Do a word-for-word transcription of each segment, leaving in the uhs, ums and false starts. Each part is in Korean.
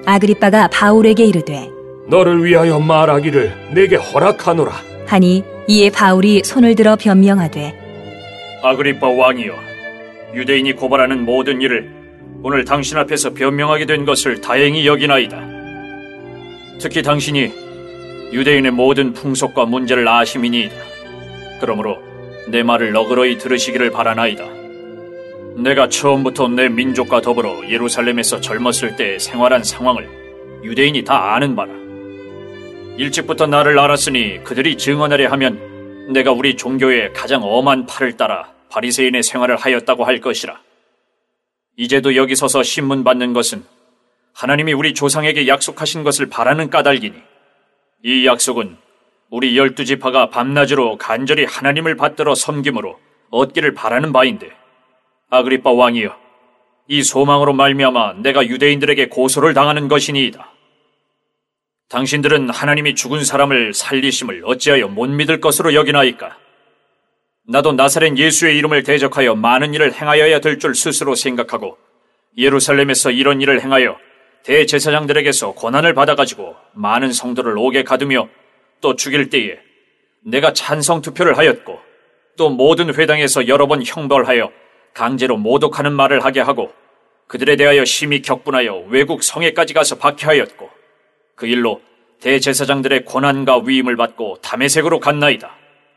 아그리빠가 바울에게 이르되 너를 위하여 말하기를 내게 허락하노라 하니 이에 바울이 손을 들어 변명하되 아그리빠 왕이여, 유대인이 고발하는 모든 일을 오늘 당신 앞에서 변명하게 된 것을 다행히 여기나이다. 특히 당신이 유대인의 모든 풍속과 문제를 아심이니이다. 그러므로 내 말을 너그러이 들으시기를 바라나이다. 내가 처음부터 내 민족과 더불어 예루살렘에서 젊었을 때 생활한 상황을 유대인이 다 아는 바라. 일찍부터 나를 알았으니 그들이 증언하려 하면 내가 우리 종교의 가장 엄한 팔을 따라 바리새인의 생활을 하였다고 할 것이라. 이제도 여기 서서 신문 받는 것은 하나님이 우리 조상에게 약속하신 것을 바라는 까닭이니 이 약속은 우리 열두 지파가 밤낮으로 간절히 하나님을 받들어 섬김으로 얻기를 바라는 바인데, 아그리빠 왕이여, 이 소망으로 말미암아 내가 유대인들에게 고소를 당하는 것이니이다. 당신들은 하나님이 죽은 사람을 살리심을 어찌하여 못 믿을 것으로 여기나이까? 나도 나사렛 예수의 이름을 대적하여 많은 일을 행하여야 될 줄 스스로 생각하고 예루살렘에서 이런 일을 행하여 대제사장들에게서 권한을 받아가지고 많은 성도를 옥에 가두며 또 죽일 때에 내가 찬성 투표를 하였고 또 모든 회당에서 여러 번 형벌하여 강제로 모독하는 말을 하게 하고 그들에 대하여 심히 격분하여 외국 성에까지 가서 박해하였고 그 일로 대제사장들의 권한과 위임을 받고 다메섹으로 갔나이다.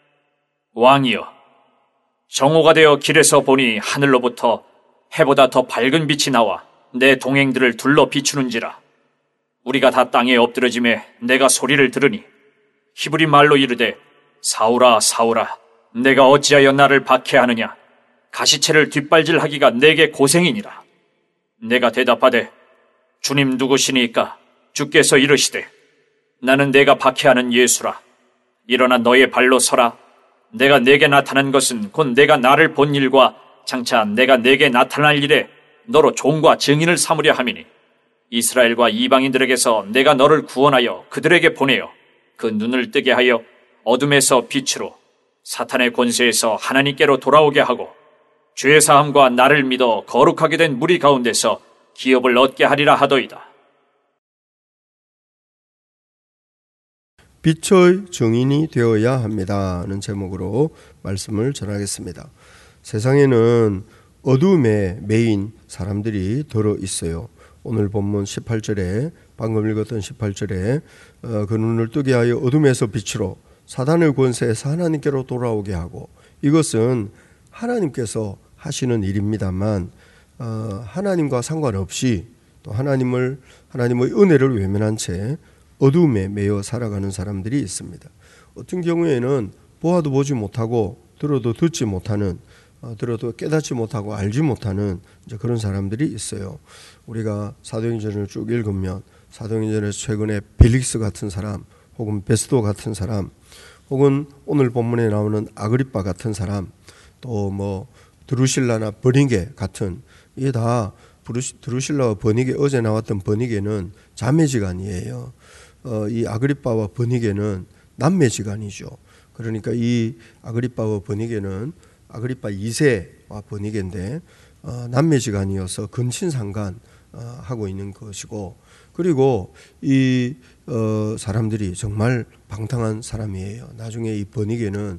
왕이여, 정오가 되어 길에서 보니 하늘로부터 해보다 더 밝은 빛이 나와 내 동행들을 둘러 비추는지라. 우리가 다 땅에 엎드러짐에 내가 소리를 들으니 히브리 말로 이르되 사울아 사울아 내가 어찌하여 나를 박해하느냐, 가시체를 뒷발질하기가 내게 고생이니라. 내가 대답하되 주님 누구시니까? 주께서 이르시되 나는 내가 박해하는 예수라. 일어나 너의 발로 서라. 내가 내게 나타난 것은 곧 내가 나를 본 일과 장차 내가 내게 나타날 일에 너로 종과 증인을 삼으려 함이니 이스라엘과 이방인들에게서 내가 너를 구원하여 그들에게 보내어 그 눈을 뜨게 하여 어둠에서 빛으로 사탄의 권세에서 하나님께로 돌아오게 하고 죄사함과 나를 믿어 거룩하게 된 무리 가운데서 기업을 얻게 하리라 하더이다. 빛의 증인이 되어야 합니다는 제목으로 말씀을 전하겠습니다. 세상에는 어둠에 매인 사람들이 들어 있어요. 오늘 본문 십팔 절에 방금 읽었던 십팔 절에 어, 그 눈을 뜨게 하여 어둠에서 빛으로 사단의 권세에서 하나님께로 돌아오게 하고, 이것은 하나님께서 하시는 일입니다만 어, 하나님과 상관없이 또 하나님을 하나님의 은혜를 외면한 채 어둠에 매여 살아가는 사람들이 있습니다. 어떤 경우에는 보아도 보지 못하고 들어도 듣지 못하는, 어, 들어도 깨닫지 못하고 알지 못하는 이제 그런 사람들이 있어요. 우리가 사도행전을 쭉 읽으면 사도행전에서 최근에 벨릭스 같은 사람, 혹은 베스도 같은 사람, 혹은 오늘 본문에 나오는 아그리빠 같은 사람, 또 뭐 드루실라나 버니게 같은, 이게 다 드루실라와 버니게, 어제 나왔던 버니게는 자매지간이에요. 어, 이 아그리빠와 버니게는 남매지간이죠. 그러니까 이 아그리빠와 버니게는 아그리빠 이 세와 버니게인데 어, 남매지간이어서 근친상간 어, 하고 있는 것이고, 그리고 이 어, 사람들이 정말 방탕한 사람이에요. 나중에 이 버니게는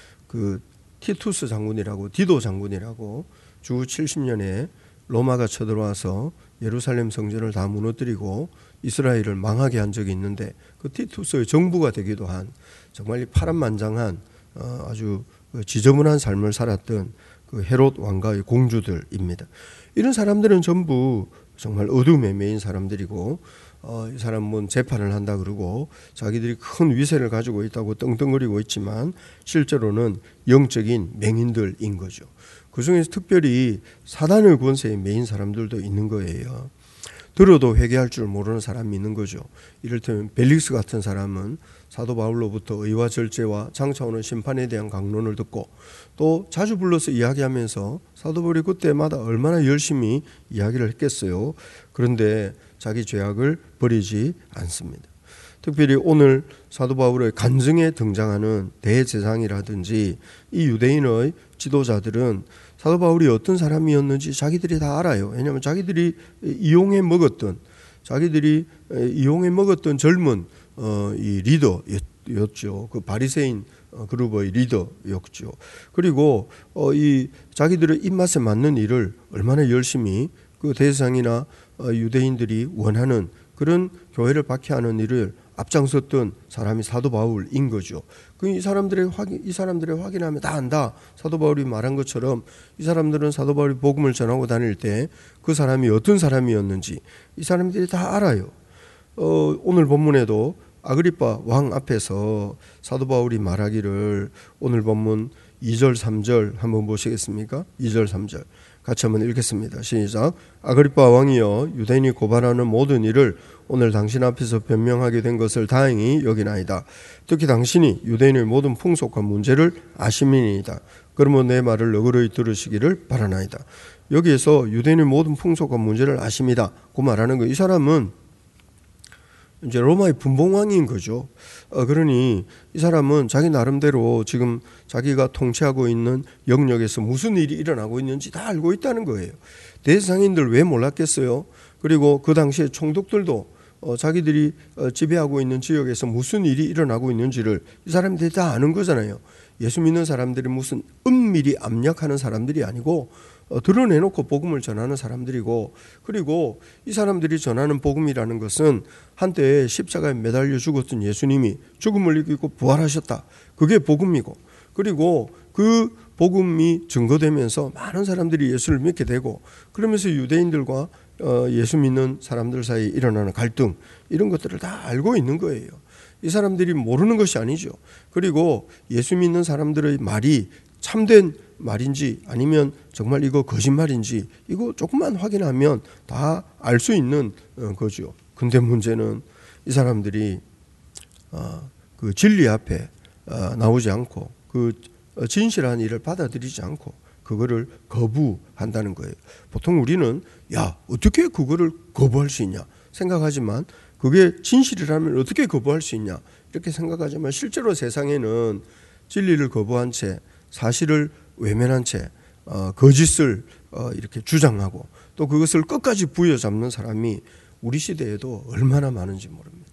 그 티투스 장군이라고, 디도 장군이라고 주 칠십 년에 로마가 쳐들어와서 예루살렘 성전을 다 무너뜨리고 이스라엘을 망하게 한 적이 있는데, 그 티투스의 정부가 되기도 한 정말 파란만장한 어, 아주 지저분한 삶을 살았던 그 헤롯 왕가의 공주들입니다. 이런 사람들은 전부 정말 어둠에 매인 사람들이고, 어, 이 사람은 재판을 한다 그러고 자기들이 큰 위세를 가지고 있다고 떵떵거리고 있지만 실제로는 영적인 맹인들인 거죠. 그 중에서 특별히 사단의 권세에 매인 사람들도 있는 거예요. 들어도 회개할 줄 모르는 사람이 있는 거죠. 이를테면 벨릭스 같은 사람은 사도 바울로부터 의와 절제와 장차 오는 심판에 대한 강론을 듣고 또 자주 불러서 이야기하면서 사도 바울이 그때마다 얼마나 열심히 이야기를 했겠어요. 그런데 자기 죄악을 버리지 않습니다. 특별히 오늘 사도 바울의 간증에 등장하는 대제사장이라든지 이 유대인의 지도자들은 사도 바울이 어떤 사람이었는지 자기들이 다 알아요. 왜냐하면 자기들이 이용해 먹었던, 자기들이 이용해 먹었던 젊은 어, 이 리더였죠. 그 바리새인 그룹의 리더였죠. 그리고 어, 이 자기들의 입맛에 맞는 일을 얼마나 열심히 그 대제사장이나 어, 유대인들이 원하는 그런 교회를 박해하는 일을 앞장섰던 사람이 사도 바울인 거죠. 그 이 사람들의 확인, 이 사람들의 확인하면 다 안다. 사도 바울이 말한 것처럼 이 사람들은 사도 바울이 복음을 전하고 다닐 때 그 사람이 어떤 사람이었는지 이 사람들이 다 알아요. 어, 오늘 본문에도 아그리빠 왕 앞에서 사도 바울이 말하기를 오늘 본문 이 절 삼 절 한번 보시겠습니까? 이 절 삼 절 같이 한번 읽겠습니다. 시작. 아그리빠 왕이여 유대인이 고발하는 모든 일을 오늘 당신 앞에서 변명하게 된 것을 다행히 여기나이다. 특히 당신이 유대인의 모든 풍속과 문제를 아심이니이다. 그러면 내 말을 너그러이 들으시기를 바라나이다. 여기에서 유대인의 모든 풍속과 문제를 아심이다 그 말하는 거, 이 사람은 이제 로마의 분봉왕인 거죠. 어, 그러니 이 사람은 자기 나름대로 지금 자기가 통치하고 있는 영역에서 무슨 일이 일어나고 있는지 다 알고 있다는 거예요. 대제사장인들 왜 몰랐겠어요? 그리고 그 당시에 총독들도 어, 자기들이 어, 지배하고 있는 지역에서 무슨 일이 일어나고 있는지를 이 사람들이 다 아는 거잖아요. 예수 믿는 사람들이 무슨 은밀히 압력하는 사람들이 아니고 어, 드러내놓고 복음을 전하는 사람들이고, 그리고 이 사람들이 전하는 복음이라는 것은 한때 십자가에 매달려 죽었던 예수님이 죽음을 이기고 부활하셨다. 그게 복음이고, 그리고 그 복음이 증거되면서 많은 사람들이 예수를 믿게 되고, 그러면서 유대인들과 어, 예수 믿는 사람들 사이에 일어나는 갈등, 이런 것들을 다 알고 있는 거예요. 이 사람들이 모르는 것이 아니죠. 그리고 예수 믿는 사람들의 말이 참된 말인지 아니면 정말 이거 거짓말인지 이거 조금만 확인하면 다 알 수 있는 거죠. 근데 문제는 이 사람들이 그 진리 앞에 나오지 않고 그 진실한 일을 받아들이지 않고 그거를 거부한다는 거예요. 보통 우리는 야 어떻게 그거를 거부할 수 있냐 생각하지만, 그게 진실이라면 어떻게 거부할 수 있냐 이렇게 생각하지만, 실제로 세상에는 진리를 거부한 채 사실을 외면한 채 어, 거짓을 어, 이렇게 주장하고 또 그것을 끝까지 부여잡는 사람이 우리 시대에도 얼마나 많은지 모릅니다.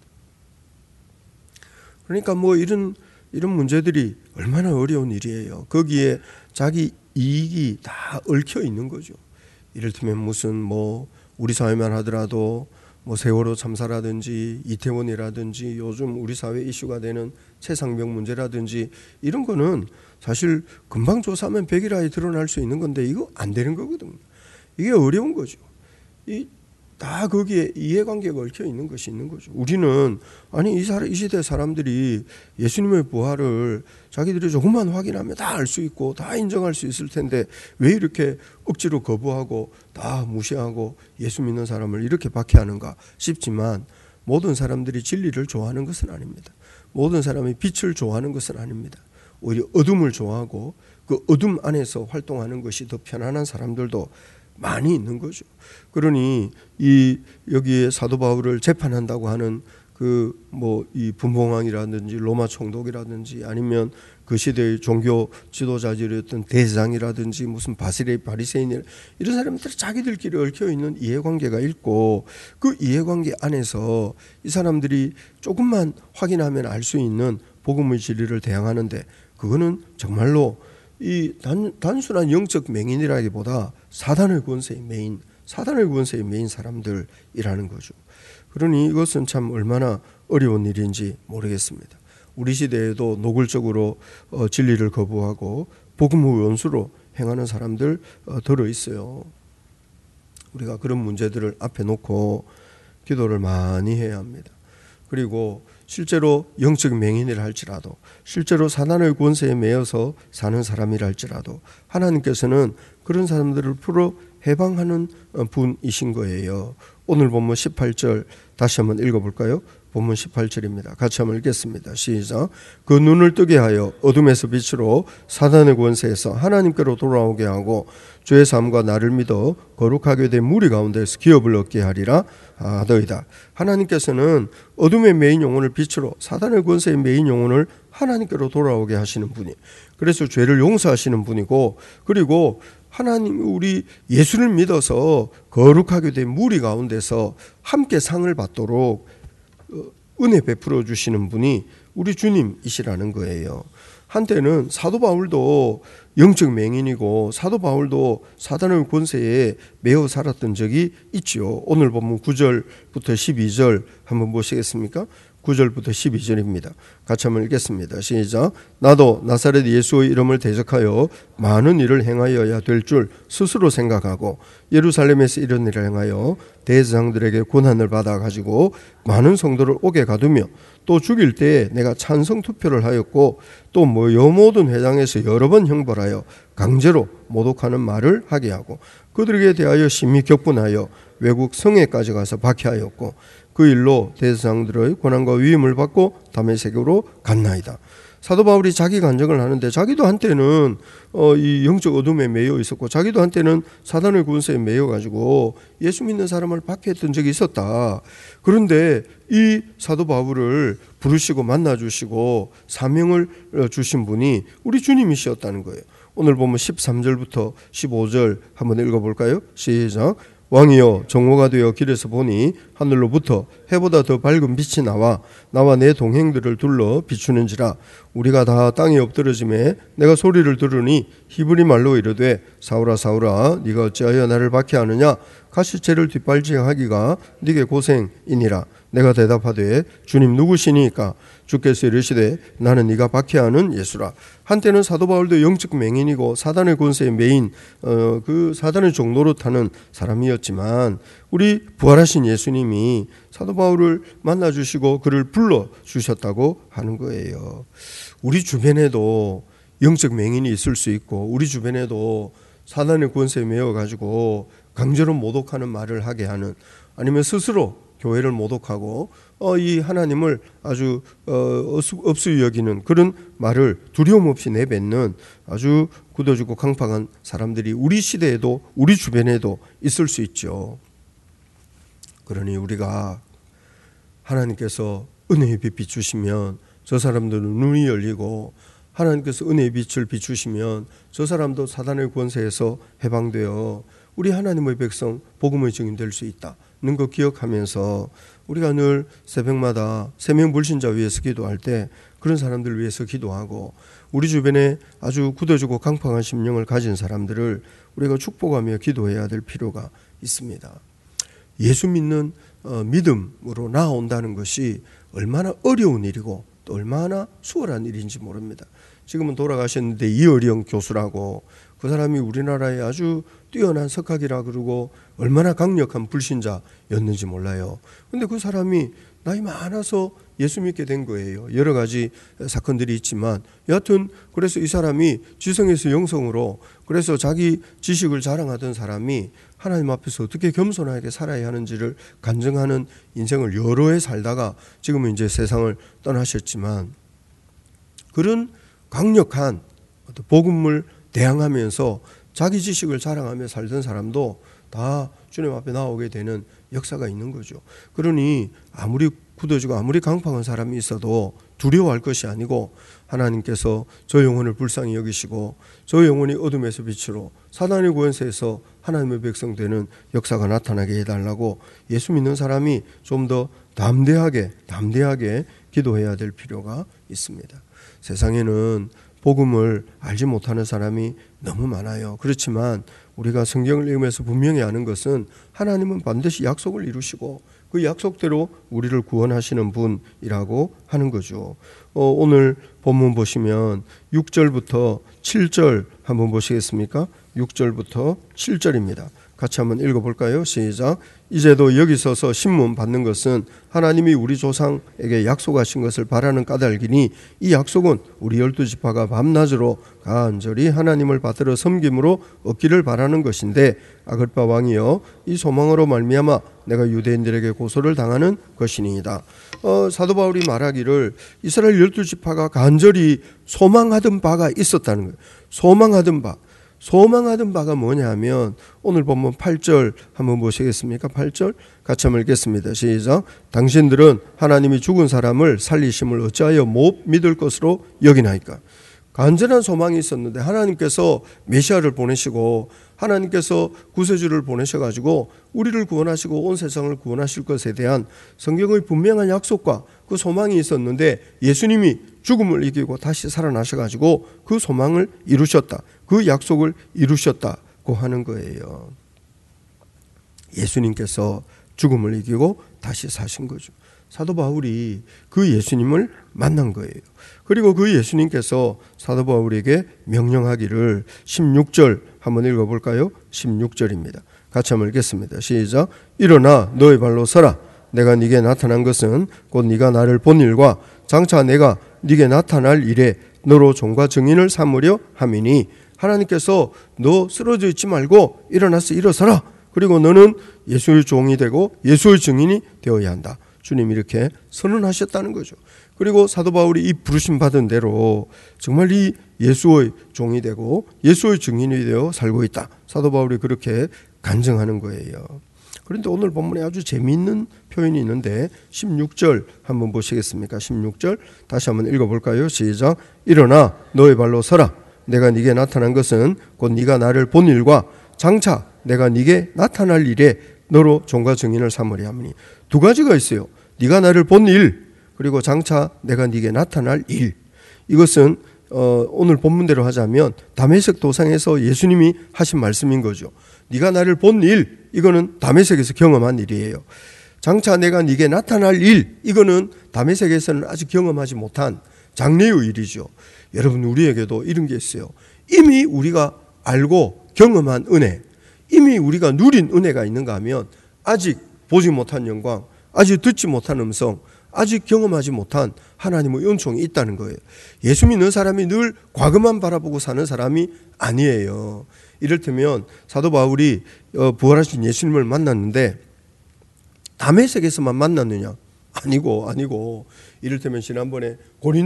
그러니까 뭐 이런 이런 문제들이 얼마나 어려운 일이에요. 거기에 자기 이익이 다 얽혀 있는 거죠. 이를테면 무슨 뭐 우리 사회만 하더라도 뭐 세월호 참사라든지 이태원이라든지 요즘 우리 사회 이슈가 되는 최상병 문제라든지 이런 거는 사실 금방 조사하면 백일하에 드러날 수 있는 건데 이거 안 되는 거거든요. 이게 어려운 거죠. 이 다 거기에 이해관계가 얽혀 있는 것이 있는 거죠. 우리는 아니 이, 사람, 이 시대 사람들이 예수님의 부활을 자기들이 조금만 확인하면 다 알 수 있고 다 인정할 수 있을 텐데 왜 이렇게 억지로 거부하고 다 무시하고 예수 믿는 사람을 이렇게 박해하는가 싶지만, 모든 사람들이 진리를 좋아하는 것은 아닙니다. 모든 사람이 빛을 좋아하는 것은 아닙니다. 오히려 어둠을 좋아하고 그 어둠 안에서 활동하는 것이 더 편안한 사람들도 많이 있는 거죠. 그러니 이 여기에 사도 바울을 재판한다고 하는 그 뭐 이 분봉왕이라든지 로마 총독이라든지 아니면 그 시대의 종교 지도자들이었던 대제사장이라든지 무슨 바시레 바리새인 이런 사람들이 자기들끼리 얽혀 있는 이해관계가 있고, 그 이해관계 안에서 이 사람들이 조금만 확인하면 알 수 있는 복음의 진리를 대항하는데, 그거는 정말로 이 단, 단순한 영적 맹인이라기보다 사단의 권세의 메인, 사단의 권세의 메인 사람들이라는 거죠. 그러니 이것은 참 얼마나 어려운 일인지 모르겠습니다. 우리 시대에도 노골적으로 어, 진리를 거부하고 복음의 원수로 행하는 사람들 어, 들어 있어요. 우리가 그런 문제들을 앞에 놓고 기도를 많이 해야 합니다. 그리고 실제로 영적 맹인이라 할지라도, 실제로 사단의 권세에 매여서 사는 사람이라 할지라도 하나님께서는 그런 사람들을 풀어 해방하는 분이신 거예요. 오늘 본문 십팔 절 다시 한번 읽어볼까요? 본문 십팔 절입니다. 같이 한번 읽겠습니다. 시작. 그 눈을 뜨게 하여 어둠에서 빛으로 사단의 권세에서 하나님께로 돌아오게 하고 주의 삶과 나를 믿어 거룩하게 된 무리 가운데서 기업을 얻게 하리라 하더이다. 하나님께서는 어둠의 메인 영혼을 빛으로, 사단의 권세의 메인 영혼을 하나님께로 돌아오게 하시는 분이, 그래서 죄를 용서하시는 분이고, 그리고 하나님 우리 예수를 믿어서 거룩하게 된 무리 가운데서 함께 상을 받도록 은혜 베풀어 주시는 분이 우리 주님이시라는 거예요. 한때는 사도 바울도 영적 맹인이고 사도 바울도 사단의 권세에 매어 살았던 적이 있지요. 오늘 보면 구 절부터 십이 절 한번 보시겠습니까? 구 절부터 십이 절입니다. 같이 한번 읽겠습니다. 시작. 나도 나사렛 예수의 이름을 대적하여 많은 일을 행하여야 될 줄 스스로 생각하고 예루살렘에서 이런 일을 행하여 대제사장들에게 고난을 받아 가지고 많은 성도를 옥에 가두며 또 죽일 때에 내가 찬성 투표를 하였고 또 뭐 모든 회당에서 여러 번 형벌하여 강제로 모독하는 말을 하게 하고 그들에게 대하여 심히 격분하여 외국 성에까지 가서 박해하였고 그 일로 대제사장들의 권한과 위임을 받고 다메섹으로 갔나이다. 사도 바울이 자기 간증을 하는데 자기도 한때는 어, 이 영적 어둠에 매여 있었고 자기도 한때는 사단의 군세에 매여 가지고 예수 믿는 사람을 박해했던 적이 있었다. 그런데 이 사도 바울을 부르시고 만나주시고 사명을 주신 분이 우리 주님이셨다는 거예요. 오늘 보면 십삼 절부터 십오 절 한번 읽어볼까요? 시작. 왕이여 정오가 되어 길에서 보니 하늘로부터 해보다 더 밝은 빛이 나와 나와 내 동행들을 둘러 비추는지라. 우리가 다 땅에 엎드러짐에 내가 소리를 들으니 히브리 말로 이르되 사울아 사울아 네가 어찌하여 나를 박해하느냐. 가시체를 뒷발질하기가 네게 고생이니라. 내가 대답하되 주님 누구시니까? 주께서 이르시되 나는 네가 박해하는 예수라. 한때는 사도 바울도 영적 맹인이고 사단의 권세의 메인 어, 그 사단의 종로로 타는 사람이었지만 우리 부활하신 예수님이 사도 바울을 만나주시고 그를 불러주셨다고 하는 거예요. 우리 주변에도 영적 맹인이 있을 수 있고 우리 주변에도 사단의 권세에 매여가지고 강제로 모독하는 말을 하게 하는 아니면 스스로 교회를 모독하고 어, 이 하나님을 아주 어, 업수 여기는 그런 말을 두려움 없이 내뱉는 아주 굳어지고 강팍한 사람들이 우리 시대에도 우리 주변에도 있을 수 있죠. 그러니 우리가 하나님께서 은혜의 빛 비추시면 저 사람들은 눈이 열리고 하나님께서 은혜의 빛을 비추시면 저 사람도 사단의 권세에서 해방되어 우리 하나님의 백성 복음의 증인 될 수 있다는 거 기억하면서 우리가 늘 새벽마다 세명 불신자 위해서 기도할 때 그런 사람들을 위해서 기도하고 우리 주변에 아주 굳어지고 강팍한 심령을 가진 사람들을 우리가 축복하며 기도해야 될 필요가 있습니다. 예수 믿는 믿음으로 나아온다는 것이 얼마나 어려운 일이고 또 얼마나 수월한 일인지 모릅니다. 지금은 돌아가셨는데 이어령 교수라고 그 사람이 우리나라에 아주 뛰어난 석학이라 그러고 얼마나 강력한 불신자였는지 몰라요. 그런데 그 사람이 나이 많아서 예수 믿게 된 거예요. 여러 가지 사건들이 있지만 여하튼 그래서 이 사람이 지성에서 영성으로 그래서 자기 지식을 자랑하던 사람이 하나님 앞에서 어떻게 겸손하게 살아야 하는지를 간증하는 인생을 여러 해 살다가 지금은 이제 세상을 떠나셨지만 그런 강력한 복음을 대항하면서 자기 지식을 자랑하며 살던 사람도 다 주님 앞에 나오게 되는 역사가 있는 거죠. 그러니 아무리 굳어지고 아무리 강팍한 사람이 있어도 두려워할 것이 아니고 하나님께서 저 영혼을 불쌍히 여기시고 저 영혼이 어둠에서 빛으로 사단의 권세에서 하나님의 백성 되는 역사가 나타나게 해달라고 예수 믿는 사람이 좀 더 담대하게 담대하게 기도해야 될 필요가 있습니다. 세상에는 복음을 알지 못하는 사람이 너무 많아요. 그렇지만 우리가 성경을 읽으면서 분명히 아는 것은 하나님은 반드시 약속을 이루시고 그 약속대로 우리를 구원하시는 분이라고 하는 거죠. 어, 오늘 본문 보시면 육 절부터 칠 절 한번 보시겠습니까? 육 절부터 칠 절입니다. 같이 한번 읽어볼까요? 시작. 이제도 여기 서서 신문 받는 것은 하나님이 우리 조상에게 약속하신 것을 바라는 까닭이니 이 약속은 우리 열두 지파가 밤낮으로 간절히 하나님을 받들어 섬김으로 얻기를 바라는 것인데 아글파 왕이여 이 소망으로 말미암아 내가 유대인들에게 고소를 당하는 것이니이다. 어, 사도 바울이 말하기를 이스라엘 열두 지파가 간절히 소망하던 바가 있었다는 거예요. 소망하던 바. 소망하던 바가 뭐냐 하면 오늘 보면 팔 절 한번 보시겠습니까? 팔 절 같이 한번 읽겠습니다. 시작. 당신들은 하나님이 죽은 사람을 살리심을 어찌하여 못 믿을 것으로 여기나이까. 간절한 소망이 있었는데 하나님께서 메시아를 보내시고 하나님께서 구세주를 보내셔가지고 우리를 구원하시고 온 세상을 구원하실 것에 대한 성경의 분명한 약속과 그 소망이 있었는데 예수님이 죽음을 이기고 다시 살아나셔가지고 그 소망을 이루셨다. 그 약속을 이루셨다고 하는 거예요. 예수님께서 죽음을 이기고 다시 사신 거죠. 사도 바울이 그 예수님을 만난 거예요. 그리고 그 예수님께서 사도 바울에게 명령하기를 십육 절 한번 읽어볼까요? 십육 절입니다. 같이 한번 읽겠습니다. 시작. 일어나 너의 발로 서라. 내가 네게 나타난 것은 곧 네가 나를 본 일과 장차 내가 네게 나타날 일에 너로 종과 증인을 삼으려 함이니 하나님께서 너 쓰러져 있지 말고 일어나서 일어서라. 그리고 너는 예수의 종이 되고 예수의 증인이 되어야 한다. 주님이 이렇게 선언하셨다는 거죠. 그리고 사도 바울이 이 부르심 받은 대로 정말 이 예수의 종이 되고 예수의 증인이 되어 살고 있다. 사도 바울이 그렇게 간증하는 거예요. 그런데 오늘 본문에 아주 재미있는 표현이 있는데 십육 절 한번 보시겠습니까? 십육 절 다시 한번 읽어볼까요? 시작. 일어나 너의 발로 서라. 내가 네게 나타난 것은 곧 네가 나를 본 일과 장차 내가 네게 나타날 일에 너로 종과 증인을 삼으려 하니. 두 가지가 있어요. 네가 나를 본 일, 그리고 장차 내가 네게 나타날 일. 이것은 어, 오늘 본문대로 하자면 다메섹 도상에서 예수님이 하신 말씀인 거죠. 네가 나를 본 일, 이거는 다메섹에서 경험한 일이에요. 장차 내가 네게 나타날 일, 이거는 다메섹에서는 아직 경험하지 못한 장래의 일이죠. 여러분, 우리에게도 이런 게 있어요. 이미 우리가 알고 경험한 은혜, 이미 우리가 누린 은혜가 있는가 하면 아직 보지 못한 영광, 아직 듣지 못한 음성, 아직 경험하지 못한 하나님의 은총이 있다는 거예요. 예수 믿는 사람이 늘 과거만 바라보고 사는 사람이 아니에요. 이를테면 사도 바울이 부활하신 예수님을 만났는데 다메섹에서만 만났느냐? 아니고 아니고 이를테면 지난번에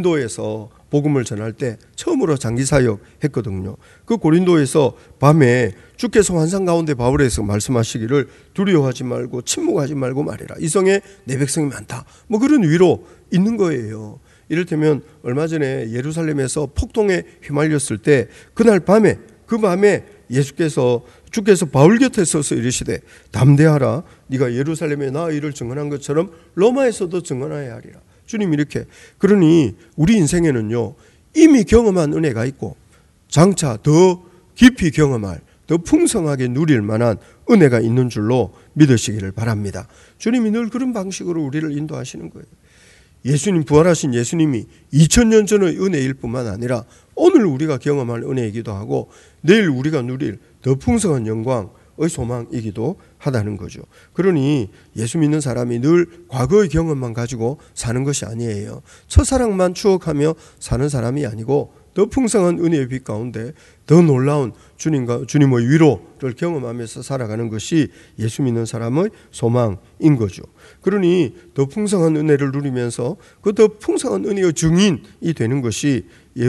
고린도에서 복음을 전할 때 처음으로 장기 사역 했거든요. 그 고린도에서 밤에 주께서 환상 가운데 바울에서 말씀하시기를 두려워하지 말고 침묵하지 말고 말해라. 이 성에 내 백성이 많다. 뭐 그런 위로 있는 거예요. 이를테면 얼마 전에 예루살렘에서 폭동에 휘말렸을 때 그날 밤에 그 밤에 예수께서 주께서 바울 곁에 서서 이르시되 담대하라. 네가 예루살렘에 나 일을 증언한 것처럼 로마에서도 증언해야 하리라. 주님 이렇게. 그러니 우리 인생에는요 이미 경험한 은혜가 있고 장차 더 깊이 경험할, 더 풍성하게 누릴 만한 은혜가 있는 줄로 믿으시기를 바랍니다. 주님이 늘 그런 방식으로 우리를 인도하시는 거예요. 예수님, 부활하신 예수님이 이천 년 전의 은혜일 뿐만 아니라 오늘 우리가 경험할 은혜이기도 하고 내일 우리가 누릴 더 풍성한 영광의 소망이기도 하다는 거죠. 그러니 예수 믿는 사람이 늘 과거의 경험만 가지고 사는 것이 아니에요. 첫사랑만 추억하며 사는 사람이 아니고 더 풍성한 은혜의 빛 가운데 더 놀라운 주님과 주님의 위로를 경험하면서 살아가는 것이 예수 믿는 사람의 소망인 거죠. 그러니 더 풍성한 은혜를 누리면서 그 더 풍성한 은혜의 증인이 되는 것이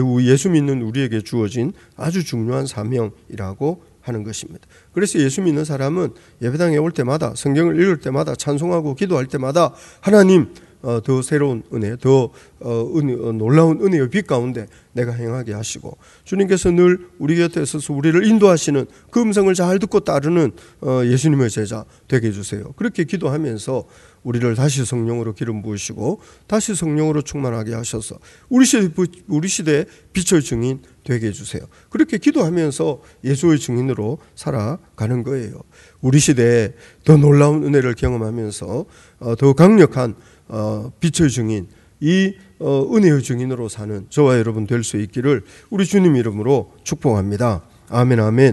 예수 믿는 우리에게 주어진 아주 중요한 사명이라고 하는 것입니다. 그래서 예수 믿는 사람은 예배당에 올 때마다, 성경을 읽을 때마다, 찬송하고 기도할 때마다 하나님 어, 더 새로운 은혜, 더 어, 은혜, 어, 놀라운 은혜의 빛 가운데 내가 행하게 하시고 주님께서 늘 우리 곁에 서서 우리를 인도하시는 그 음성을 잘 듣고 따르는 어, 예수님의 제자 되게 해주세요. 그렇게 기도하면서 우리를 다시 성령으로 기름 부으시고 다시 성령으로 충만하게 하셔서 우리 시대, 우리 시대의 빛의 증인 되게 해주세요. 그렇게 기도하면서 예수의 증인으로 살아가는 거예요. 우리 시대에 더 놀라운 은혜를 경험하면서 어, 더 강력한 어, 빛의 증인, 이 어, 은혜의 증인으로 사는 저와 여러분 될 수 있기를 우리 주님 이름으로 축복합니다. 아멘, 아멘.